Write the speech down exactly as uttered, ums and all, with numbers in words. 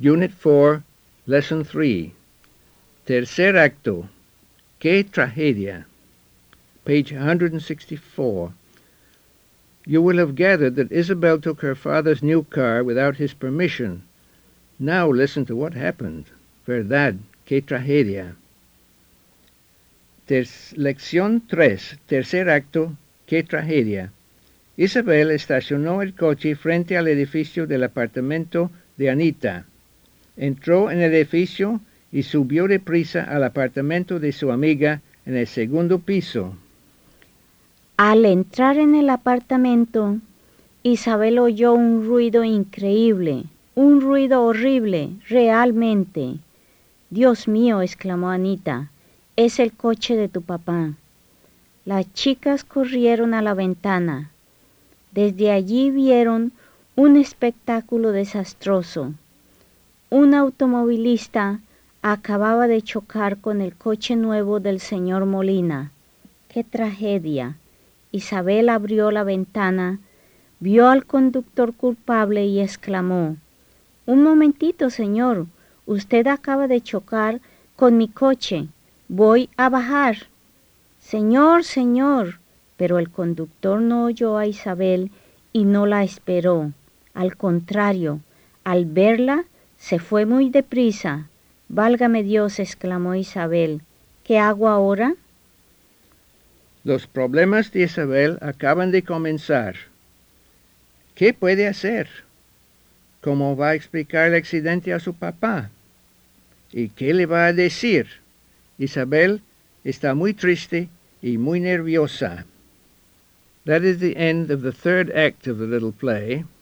Unit four, Lesson three. Tercer acto. ¡Qué tragedia! Page one hundred sixty-four. You will have gathered that Isabel took her father's new car without his permission. Now listen to what happened. Verdad, qué tragedia. Ter- Lección tres. Tercer acto. ¡Qué tragedia! Isabel estacionó el coche frente al edificio del apartamento de Anita. Entró en el edificio y subió deprisa al apartamento de su amiga en el segundo piso. Al entrar en el apartamento, Isabel oyó un ruido increíble, un ruido horrible, realmente. Dios mío, exclamó Anita, es el coche de tu papá. Las chicas corrieron a la ventana. Desde allí vieron un espectáculo desastroso. Un automovilista acababa de chocar con el coche nuevo del señor Molina. ¡Qué tragedia! Isabel abrió la ventana, vio al conductor culpable y exclamó, «Un momentito, señor, usted acaba de chocar con mi coche. Voy a bajar». «Señor, señor», pero el conductor no oyó a Isabel y no la esperó. Al contrario, al verla, se fue muy deprisa. «Válgame Dios», exclamó Isabel, «¿qué hago ahora?» Los problemas de Isabel acaban de comenzar. ¿Qué puede hacer? ¿Cómo va a explicar el accidente a su papá? ¿Y qué le va a decir? Isabel está muy triste y muy nerviosa. That is the end of the third act of the little play.